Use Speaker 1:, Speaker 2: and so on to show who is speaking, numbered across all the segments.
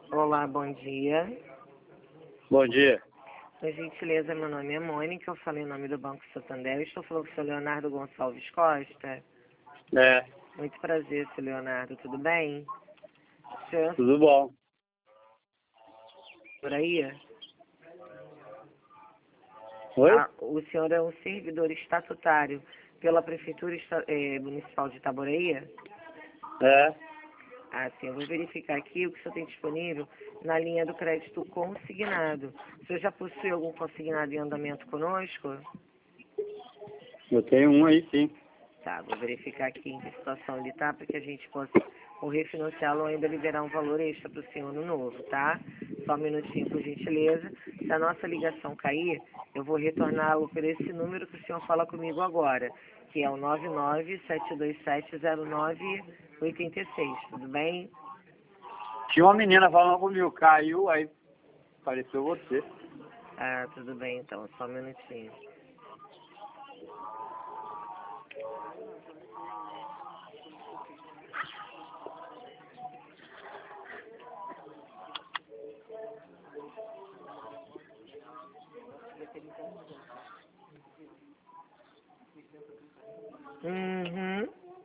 Speaker 1: Olá, bom dia.
Speaker 2: Bom dia.
Speaker 1: Por gentileza, meu nome é Mônica, eu falei em nome do Banco Santander. Eu estou falando com o senhor Leonardo Gonçalves Costa.
Speaker 2: É,
Speaker 1: Muito prazer, senhor Leonardo, tudo bem? O senhor
Speaker 2: tudo bom.
Speaker 1: por aí?
Speaker 2: Oi?
Speaker 1: O senhor é um servidor estatutário pela Prefeitura Municipal de Itaboraí?
Speaker 2: É,
Speaker 1: Sim, eu vou verificar aqui o que o senhor tem disponível na linha do crédito consignado. O senhor já possui algum consignado em andamento conosco?
Speaker 2: eu tenho um aí sim.
Speaker 1: Tá, vou verificar aqui em que situação ele está para que a gente possa ou refinanciá-lo ou ainda liberar um valor extra para o senhor no novo, tá? Só um minutinho, por gentileza. Se a nossa ligação cair, eu vou retorná-lo por esse número que o senhor fala comigo agora, que é o 997270986, tudo bem?
Speaker 2: Tinha uma menina falando comigo, caiu, aí apareceu você.
Speaker 1: Tudo bem então, só um minutinho. Uhum.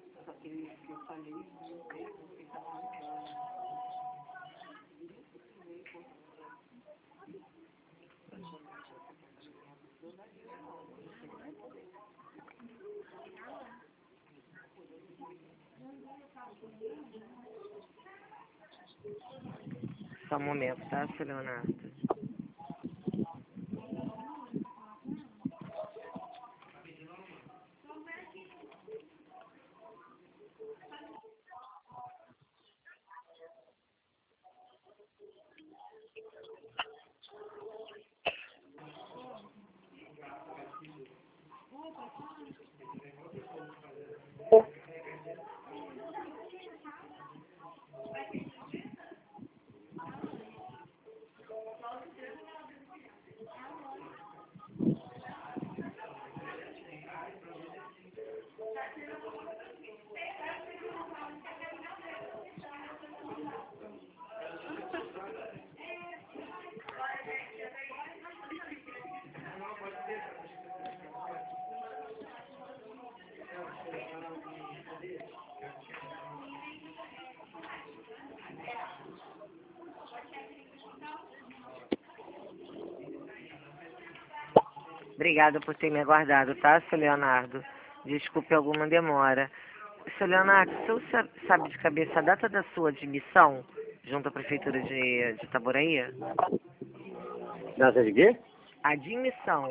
Speaker 1: Só um momento, tá, seu Leonardo? Obrigada por ter me aguardado, tá, seu Leonardo? Desculpe alguma demora. Seu Leonardo, o senhor sabe de cabeça a data da sua admissão junto à Prefeitura de Itaboraí?
Speaker 2: Data de quê?
Speaker 1: Admissão.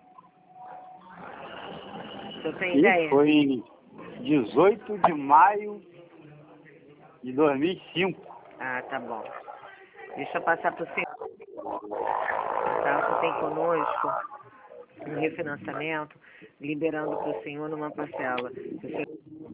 Speaker 1: O senhor tem
Speaker 2: Isso
Speaker 1: ideia?
Speaker 2: foi em 18 de maio de 2005.
Speaker 1: Tá bom. Deixa eu passar para o senhor, tá? Você tem conosco um refinanciamento liberando para o senhor numa parcela. Se o senhor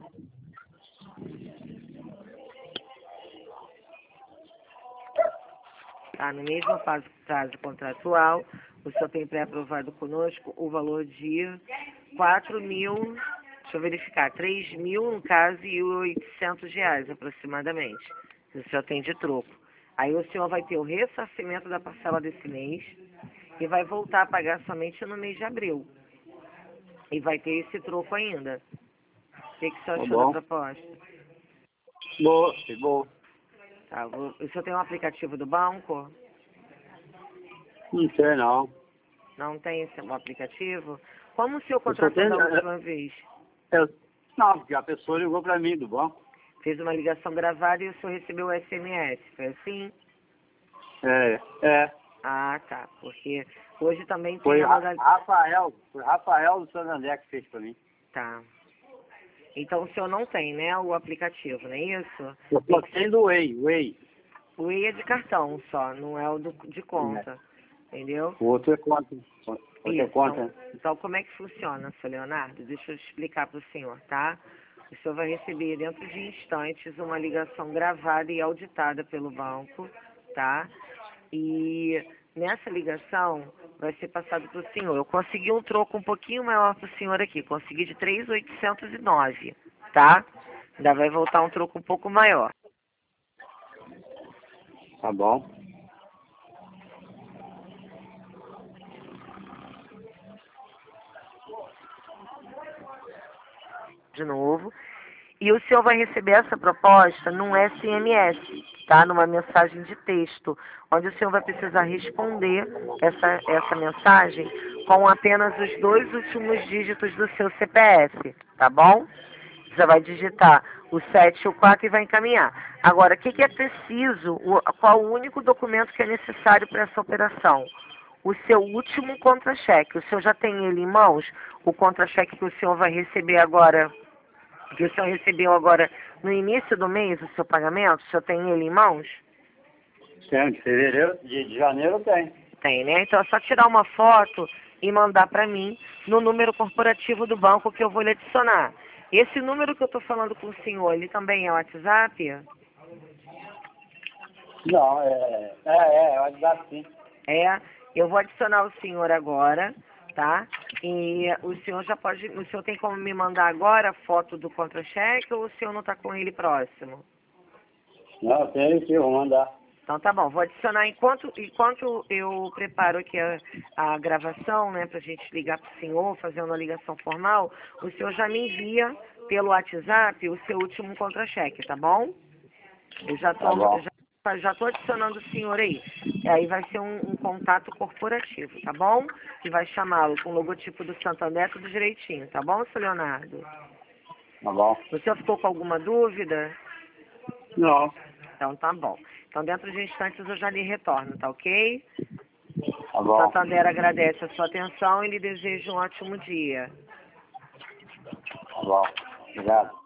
Speaker 1: está no mesmo prazo contratual, o senhor tem pré-aprovado conosco o valor de 4.000, deixa eu verificar, 3.000 no caso e R$ 800 aproximadamente, que o senhor tem de troco. Aí o senhor vai ter o ressarcimento da parcela desse mês e vai voltar a pagar somente no mês de abril. E vai ter esse troco ainda. O que o senhor
Speaker 2: Tá
Speaker 1: achou da
Speaker 2: bom.
Speaker 1: proposta?
Speaker 2: Boa, boa.
Speaker 1: Tá, o senhor tem um aplicativo do banco?
Speaker 2: Não sei não.
Speaker 1: Não tem esse aplicativo? Como o senhor
Speaker 2: Eu só
Speaker 1: contratou
Speaker 2: tenho...
Speaker 1: da última vez?
Speaker 2: Não, porque a pessoa ligou pra mim do banco.
Speaker 1: Fez uma ligação gravada e o senhor recebeu o SMS, foi assim?
Speaker 2: É.
Speaker 1: Tá, porque hoje também
Speaker 2: Foi
Speaker 1: tem a modalidade...
Speaker 2: Rafael do Santander que fez pra mim.
Speaker 1: Tá. Então o senhor não tem, né, o aplicativo, não é isso?
Speaker 2: Eu só tenho do Way.
Speaker 1: O I é de cartão só, não é o de conta, entendeu?
Speaker 2: O outro é conta.
Speaker 1: Então, como é que funciona, seu Leonardo? Deixa eu explicar para o senhor, tá? O senhor vai receber dentro de instantes uma ligação gravada e auditada pelo banco, tá? E nessa ligação vai ser passado para o senhor. Eu consegui um troco um pouquinho maior para o senhor aqui, consegui de 3.809, tá? Ainda vai voltar um troco um pouco maior.
Speaker 2: Tá bom.
Speaker 1: De novo. E o senhor vai receber essa proposta num SMS, tá? Numa mensagem de texto, onde o senhor vai precisar responder essa mensagem com apenas os 2 últimos dígitos do seu CPF, tá bom? Você vai digitar o 7 e o 4 e vai encaminhar. Agora, o que é preciso, qual o único documento que é necessário para essa operação? O seu último contra-cheque. O senhor já tem ele em mãos? O contra-cheque que o senhor vai receber agora, que o senhor recebeu agora no início do mês, o seu pagamento? O senhor tem ele em mãos?
Speaker 2: Tem, de fevereiro, de janeiro tem.
Speaker 1: Tem, né? Então é só tirar uma foto e mandar para mim no número corporativo do banco que eu vou lhe adicionar. Esse número que eu estou falando com o senhor, ele também é WhatsApp?
Speaker 2: Não, é WhatsApp sim.
Speaker 1: É, eu vou adicionar o senhor agora, tá? E o senhor já pode, o senhor tem como me mandar agora a foto do contra-cheque ou o senhor não está com ele próximo?
Speaker 2: Não, tem sim, vou mandar.
Speaker 1: Então tá bom, vou adicionar enquanto eu preparo aqui a gravação, né, pra gente ligar pro senhor, fazer uma ligação formal, o senhor já me envia pelo WhatsApp o seu último contra-cheque, tá bom? Eu já
Speaker 2: Tá
Speaker 1: tô,
Speaker 2: bom.
Speaker 1: já tô adicionando o senhor aí. E aí vai ser um contato corporativo, tá bom? Que vai chamá-lo com o logotipo do Santander, tudo direitinho, tá bom, seu Leonardo?
Speaker 2: Tá bom.
Speaker 1: O senhor ficou com alguma dúvida?
Speaker 2: Não.
Speaker 1: Então tá bom. Então dentro de instantes eu já lhe retorno, tá ok?
Speaker 2: Tá
Speaker 1: O
Speaker 2: bom.
Speaker 1: Santander agradece a sua atenção e lhe deseja um ótimo dia.
Speaker 2: Tá bom. Obrigado.